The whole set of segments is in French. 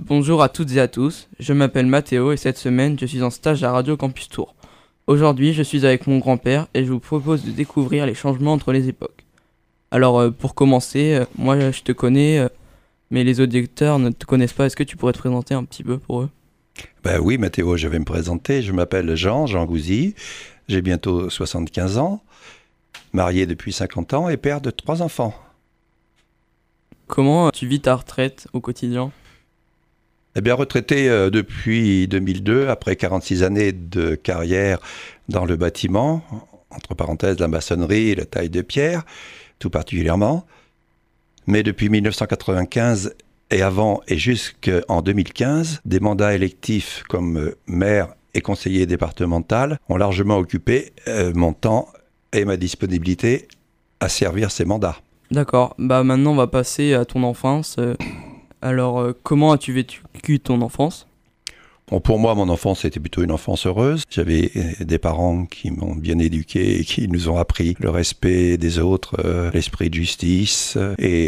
Bonjour à toutes et à tous, je m'appelle Mathéo et cette semaine je suis en stage à Radio Campus Tours. Aujourd'hui je suis avec mon grand-père et je vous propose de découvrir les changements entre les époques. Alors pour commencer, moi je te connais, mais les auditeurs ne te connaissent pas, est-ce que tu pourrais te présenter un petit peu pour eux ? Oui Mathéo, je vais me présenter, je m'appelle Jean Gouzy, j'ai bientôt 75 ans, marié depuis 50 ans et père de 3 enfants. Comment tu vis ta retraite au quotidien ? Retraité depuis 2002, après 46 années de carrière dans le bâtiment, entre parenthèses la maçonnerie et la taille de pierre, tout particulièrement. Mais depuis 1995 et avant et jusqu'en 2015, des mandats électifs comme maire et conseiller départemental ont largement occupé mon temps et ma disponibilité à servir ces mandats. D'accord, maintenant on va passer à ton enfance. Alors, comment as-tu vécu ton enfance ? Pour moi, mon enfance était plutôt une enfance heureuse. J'avais des parents qui m'ont bien éduqué et qui nous ont appris le respect des autres, l'esprit de justice.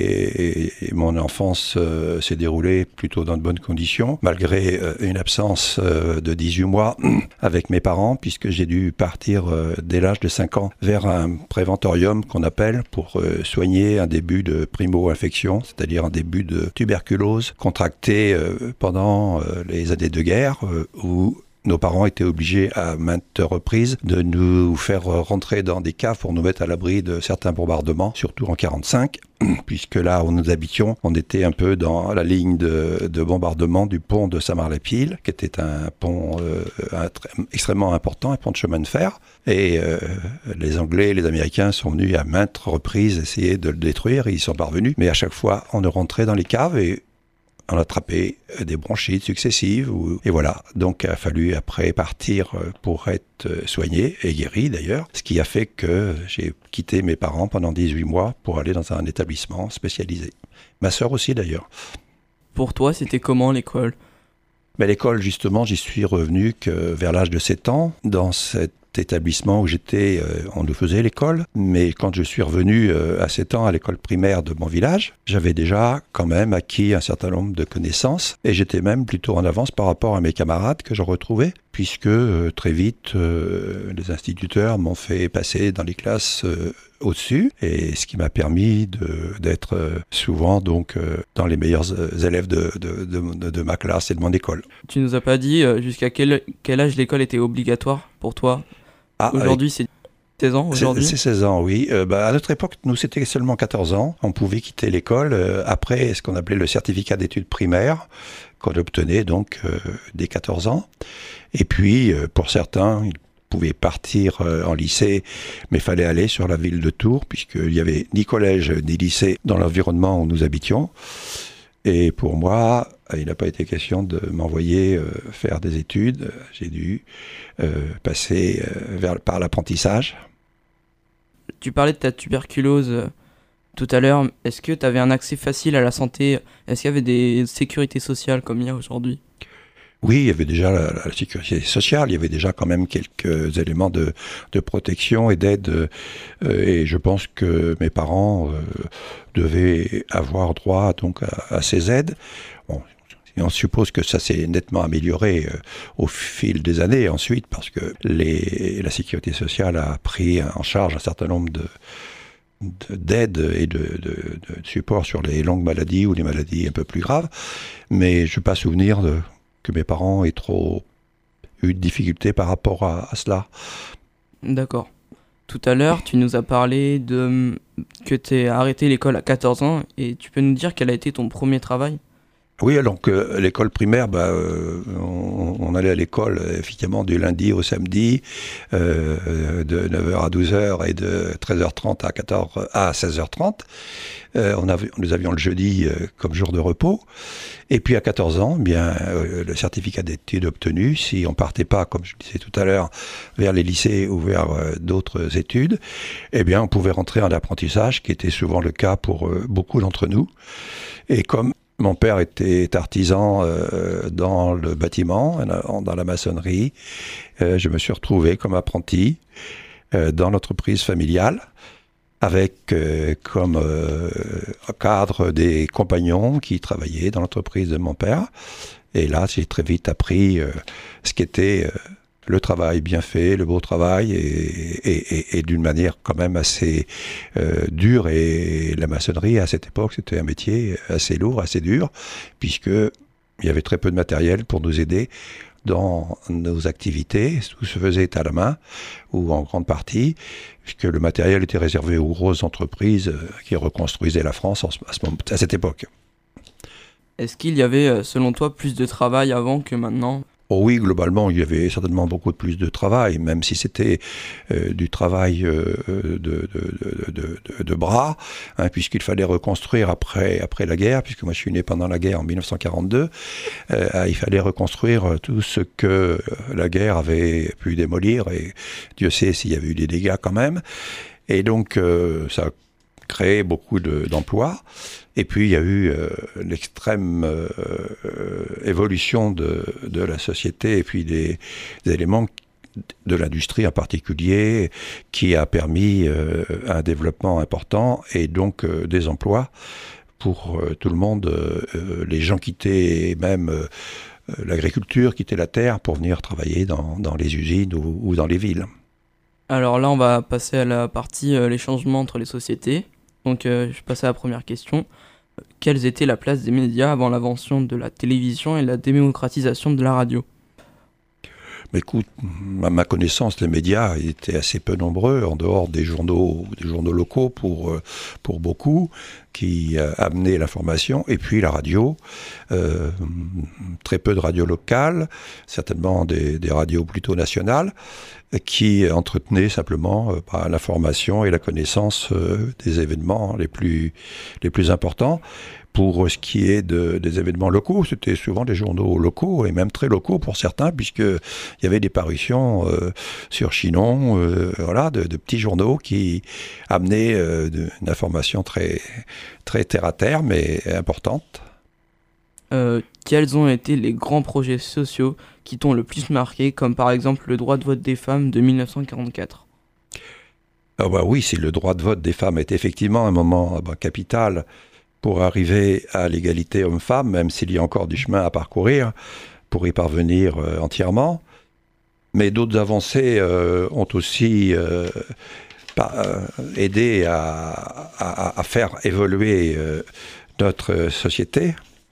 Et mon enfance s'est déroulée plutôt dans de bonnes conditions, malgré une absence de 18 mois avec mes parents, puisque j'ai dû partir dès l'âge de 5 ans vers un préventorium qu'on appelle pour soigner un début de primo-infection, c'est-à-dire un début de tuberculose contracté pendant les années de guerre, où nos parents étaient obligés à maintes reprises de nous faire rentrer dans des caves pour nous mettre à l'abri de certains bombardements, surtout en 1945, puisque là où nous habitions, on était un peu dans la ligne de bombardement du pont de Saint-Marc-les-Piles, qui était un pont extrêmement important, un pont de chemin de fer. Et les Anglais et les Américains sont venus à maintes reprises essayer de le détruire, et ils sont parvenus. Mais à chaque fois, on est rentré dans les caves et on a attrapé des bronchites successives. Et voilà, donc il a fallu après partir pour être soigné et guéri d'ailleurs. Ce qui a fait que j'ai quitté mes parents pendant 18 mois pour aller dans un établissement spécialisé. Ma sœur aussi d'ailleurs. Pour toi, c'était comment l'école ? L'école, justement, j'y suis revenu que vers l'âge de 7 ans, dans cet établissement où j'étais, on nous faisait l'école, mais quand je suis revenu à 7 ans à l'école primaire de mon village, j'avais déjà quand même acquis un certain nombre de connaissances et j'étais même plutôt en avance par rapport à mes camarades que je retrouvais, puisque très vite, les instituteurs m'ont fait passer dans les classes au-dessus, et ce qui m'a permis d'être souvent donc dans les meilleurs élèves de ma classe et de mon école. Tu nous as pas dit jusqu'à quel âge l'école était obligatoire pour toi ? Aujourd'hui, c'est 16 ans aujourd'hui ? C'est 16 ans, oui. À notre époque, nous, c'était seulement 14 ans. On pouvait quitter l'école après ce qu'on appelait le certificat d'études primaires, qu'on obtenait donc dès 14 ans. Et puis, pour certains, ils pouvaient partir en lycée, mais il fallait aller sur la ville de Tours, puisqu'il n'y avait ni collège ni lycée dans l'environnement où nous habitions. Et pour moi, il n'a pas été question de m'envoyer faire des études. J'ai dû passer par l'apprentissage. Tu parlais de ta tuberculose tout à l'heure. Est-ce que tu avais un accès facile à la santé ? Est-ce qu'il y avait des sécurités sociales comme il y a aujourd'hui ? Oui, il y avait déjà la sécurité sociale, il y avait déjà quand même quelques éléments de protection et d'aide. Et je pense que mes parents devaient avoir droit donc à ces aides. Bon, et on suppose que ça s'est nettement amélioré au fil des années ensuite, parce que la sécurité sociale a pris en charge un certain nombre d'aide et de support sur les longues maladies ou les maladies un peu plus graves. Mais je n'ai pas souvenir que mes parents aient trop eu de difficultés par rapport à cela. D'accord. Tout à l'heure, tu nous as parlé que tu as arrêté l'école à 14 ans, et tu peux nous dire quel a été ton premier travail ? Oui, donc l'école primaire, on allait à l'école effectivement du lundi au samedi, de 9h à 12h et de 13h30 à 16h30. Nous avions le jeudi comme jour de repos. Et puis à 14 ans, le certificat d'études obtenu, si on partait pas, comme je le disais tout à l'heure, vers les lycées ou vers d'autres études, on pouvait rentrer en apprentissage, qui était souvent le cas pour beaucoup d'entre nous. Et comme mon père était artisan dans le bâtiment, dans la maçonnerie, je me suis retrouvé comme apprenti dans l'entreprise familiale. avec comme cadre des compagnons qui travaillaient dans l'entreprise de mon père. Et là, j'ai très vite appris ce qu'était le travail bien fait, le beau travail, et d'une manière quand même assez dure. Et la maçonnerie, à cette époque, c'était un métier assez lourd, assez dur, puisque il y avait très peu de matériel pour nous aider dans nos activités. Tout se faisait à la main, ou en grande partie, puisque le matériel était réservé aux grosses entreprises qui reconstruisaient la France à cette époque. Est-ce qu'il y avait, selon toi, plus de travail avant que maintenant ? Oh oui, globalement, il y avait certainement beaucoup plus de travail, même si c'était du travail de bras, hein, puisqu'il fallait reconstruire après la guerre, puisque moi je suis né pendant la guerre en 1942, il fallait reconstruire tout ce que la guerre avait pu démolir, et Dieu sait s'il y avait eu des dégâts quand même. Et donc ça a créé beaucoup d'emplois. Et puis il y a eu l'extrême évolution de la société et puis des éléments de l'industrie en particulier qui a permis un développement important et donc des emplois pour tout le monde. Les gens quittaient même l'agriculture, quittaient la terre pour venir travailler dans les usines ou dans les villes. Alors là, on va passer à la partie les changements entre les sociétés. Donc je passe à la première question. Quelle était la place des médias avant l'invention de la télévision et la démocratisation de la radio ? Mais écoute, à ma connaissance, les médias étaient assez peu nombreux, en dehors des journaux locaux pour beaucoup, qui amenaient l'information. Et puis la radio, très peu de radios locales, certainement des radios plutôt nationales, qui entretenaient simplement l'information et la connaissance des événements les plus importants. Pour ce qui est des événements locaux, c'était souvent des journaux locaux, et même très locaux pour certains, puisqu'il y avait des parutions sur Chinon, de petits journaux qui amenaient une information très, très terre-à-terre, mais importante. Quels ont été les grands projets sociaux qui t'ont le plus marqué, comme par exemple le droit de vote des femmes de 1944 ? Oui, si le droit de vote des femmes est effectivement un moment capital pour arriver à l'égalité homme-femme, même s'il y a encore du chemin à parcourir pour y parvenir entièrement. Mais d'autres avancées ont aussi aidé à faire évoluer notre société,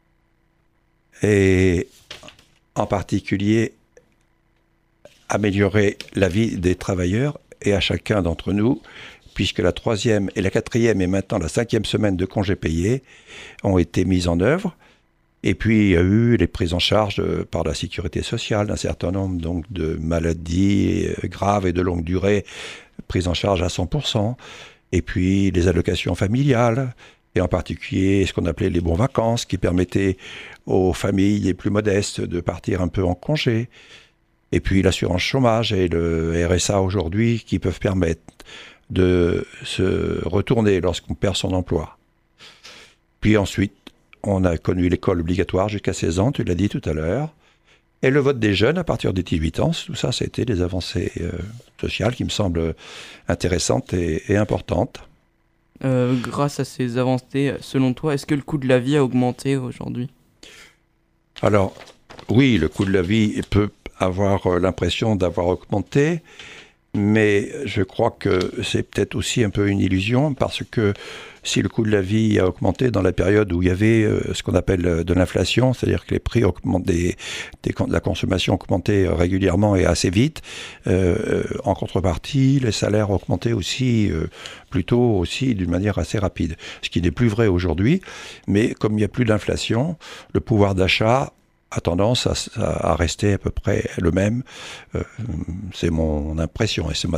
et en particulier améliorer la vie des travailleurs et à chacun d'entre nous, puisque la 3e et la 4e et maintenant la 5e semaine de congés payés ont été mises en œuvre. Et puis il y a eu les prises en charge par la sécurité sociale d'un certain nombre donc, de maladies graves et de longue durée, prises en charge à 100%. Et puis les allocations familiales, et en particulier ce qu'on appelait les bons vacances, qui permettaient aux familles les plus modestes de partir un peu en congé. Et puis l'assurance chômage et le RSA aujourd'hui qui peuvent permettre de se retourner lorsqu'on perd son emploi. Puis ensuite, on a connu l'école obligatoire jusqu'à 16 ans, tu l'as dit tout à l'heure, et le vote des jeunes à partir des 18 ans. Tout ça, ça a été des avancées sociales qui me semblent intéressantes et importantes. Grâce à ces avancées, selon toi, est-ce que le coût de la vie a augmenté aujourd'hui ? Alors, oui, le coût de la vie peut avoir l'impression d'avoir augmenté, mais je crois que c'est peut-être aussi un peu une illusion, parce que si le coût de la vie a augmenté dans la période où il y avait ce qu'on appelle de l'inflation, c'est-à-dire que les prix augmentaient, la consommation augmentait régulièrement et assez vite, en contrepartie, les salaires augmentaient aussi, plutôt aussi d'une manière assez rapide. Ce qui n'est plus vrai aujourd'hui, mais comme il n'y a plus d'inflation, le pouvoir d'achat a tendance à rester à peu près le même. C'est mon impression, et c'est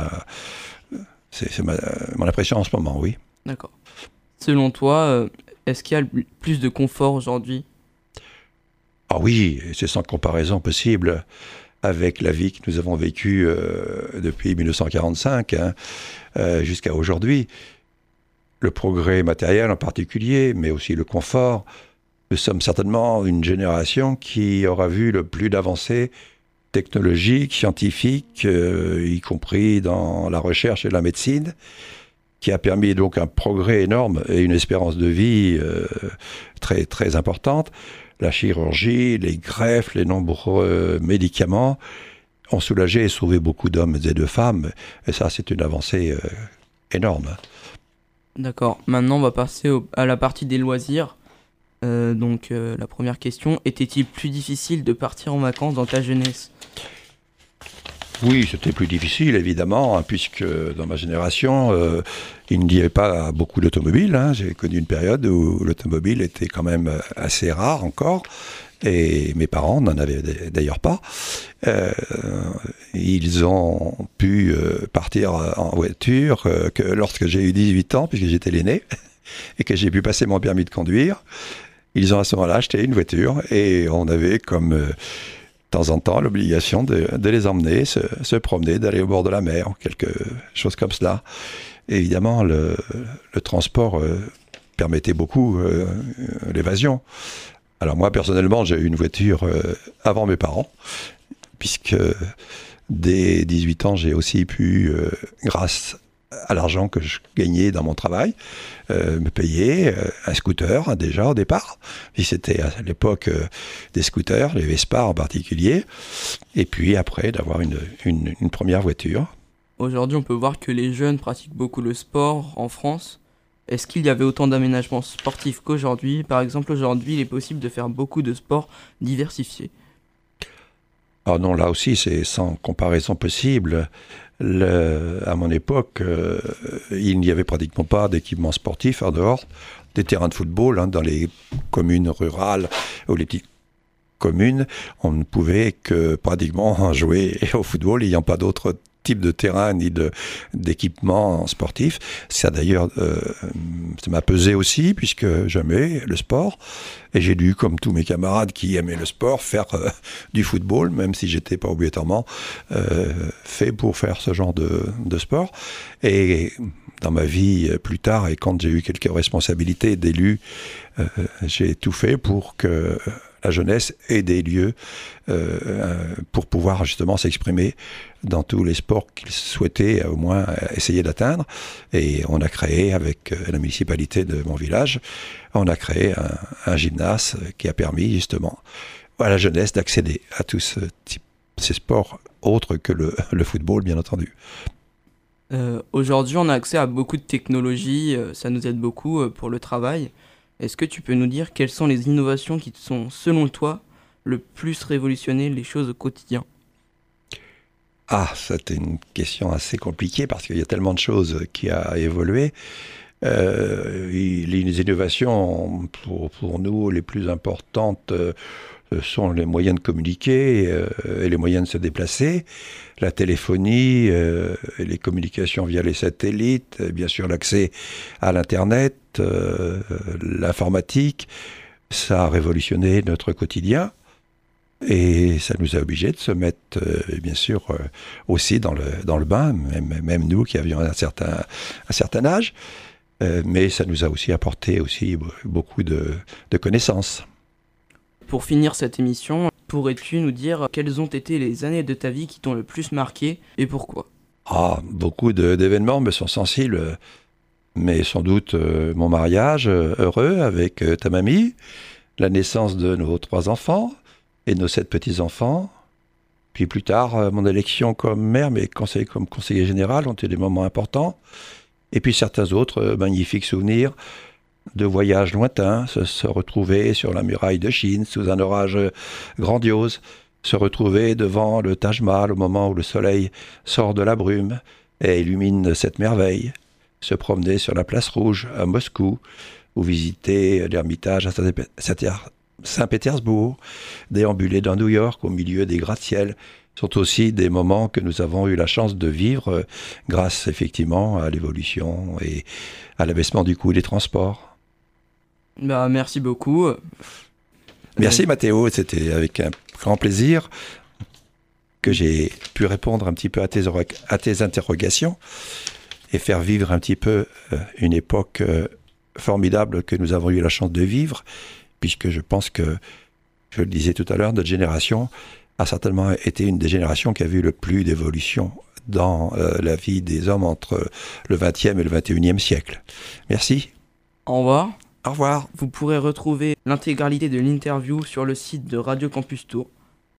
mon impression en ce moment, oui. D'accord. Selon toi, est-ce qu'il y a plus de confort aujourd'hui ? Ah oui, c'est sans comparaison possible avec la vie que nous avons vécue depuis 1945 jusqu'à aujourd'hui. Le progrès matériel en particulier, mais aussi le confort. Nous sommes certainement une génération qui aura vu le plus d'avancées technologiques, scientifiques, y compris dans la recherche et la médecine. qui a permis donc un progrès énorme et une espérance de vie très, très importante. La chirurgie, les greffes, les nombreux médicaments ont soulagé et sauvé beaucoup d'hommes et de femmes. Et ça, c'est une avancée énorme. D'accord, maintenant on va passer à la partie des loisirs. La première question, était-il plus difficile de partir en vacances dans ta jeunesse ? Oui, c'était plus difficile, évidemment, hein, puisque dans ma génération, il n'y avait pas beaucoup d'automobiles. Hein. J'ai connu une période où l'automobile était quand même assez rare encore, et mes parents n'en avaient d'ailleurs pas. Ils ont pu partir en voiture que lorsque j'ai eu 18 ans, puisque j'étais l'aîné, et que j'ai pu passer mon permis de conduire. Ils ont à ce moment-là acheté une voiture, et on avait comme... de temps en temps, l'obligation de les emmener, se promener, d'aller au bord de la mer, quelque chose comme cela. Et évidemment, le transport permettait beaucoup l'évasion. Alors moi, personnellement, j'ai eu une voiture avant mes parents, puisque dès 18 ans, j'ai aussi pu, grâce à l'argent que je gagnais dans mon travail, me payer un scooter déjà au départ. Puis c'était à l'époque des scooters, les Vespa en particulier, et puis après d'avoir une première voiture. Aujourd'hui, on peut voir que les jeunes pratiquent beaucoup le sport en France. Est-ce qu'il y avait autant d'aménagements sportifs qu'aujourd'hui ? Par exemple, aujourd'hui, il est possible de faire beaucoup de sports diversifiés. Alors non, là aussi, c'est sans comparaison possible. À mon époque, il n'y avait pratiquement pas d'équipement sportif en dehors des terrains de football. Hein, dans les communes rurales ou les petites communes, on ne pouvait que pratiquement jouer au football, n'ayant pas d'autres type de terrain ni d'équipement sportif. Ça d'ailleurs, ça m'a pesé aussi puisque j'aimais le sport et j'ai dû, comme tous mes camarades qui aimaient le sport, faire du football, même si j'étais pas obligatoirement fait pour faire ce genre de sport. Et dans ma vie plus tard, et quand j'ai eu quelques responsabilités d'élu, j'ai tout fait pour que la jeunesse ait des lieux pour pouvoir justement s'exprimer dans tous les sports qu'ils souhaitaient au moins essayer d'atteindre. Et on a créé, avec la municipalité de mon village, on a créé un gymnase qui a permis justement à la jeunesse d'accéder à tous ces sports autres que le football, bien entendu. Aujourd'hui, on a accès à beaucoup de technologies, ça nous aide beaucoup pour le travail. Est-ce que tu peux nous dire quelles sont les innovations qui sont, selon toi, le plus révolutionné les choses au quotidien ? Ah, c'était une question assez compliquée parce qu'il y a tellement de choses qui a évolué. Les innovations, pour nous, les plus importantes sont les moyens de communiquer et les moyens de se déplacer, la téléphonie, et les communications via les satellites, bien sûr l'accès à l'Internet, l'informatique. Ça a révolutionné notre quotidien. Et ça nous a obligés de se mettre, bien sûr, aussi dans le bain, même nous qui avions un certain âge. Mais ça nous a aussi apporté aussi beaucoup de connaissances. Pour finir cette émission, pourrais-tu nous dire quelles ont été les années de ta vie qui t'ont le plus marqué et pourquoi ? Ah, beaucoup d'événements me sont sensibles, mais sans doute mon mariage heureux avec ta mamie, la naissance de nos 3 enfants, et nos 7 petits-enfants. Puis plus tard, mon élection comme maire, mais comme conseiller général, ont été des moments importants. Et puis certains autres magnifiques souvenirs de voyages lointains, se retrouver sur la muraille de Chine sous un orage grandiose, se retrouver devant le Taj Mahal au moment où le soleil sort de la brume et illumine cette merveille, se promener sur la place rouge à Moscou, ou visiter l'Ermitage à Saint-Pétersbourg, déambuler dans New York au milieu des gratte-ciels, sont aussi des moments que nous avons eu la chance de vivre grâce effectivement à l'évolution et à l'abaissement du coût des transports. Merci beaucoup. Merci Mathéo, c'était avec un grand plaisir que j'ai pu répondre un petit peu à tes interrogations et faire vivre un petit peu une époque formidable que nous avons eu la chance de vivre, puisque je pense que, je le disais tout à l'heure, notre génération a certainement été une des générations qui a vu le plus d'évolution dans la vie des hommes entre le XXe et le XXIe siècle. Merci. Au revoir. Au revoir. Vous pourrez retrouver l'intégralité de l'interview sur le site de Radio Campus Tours.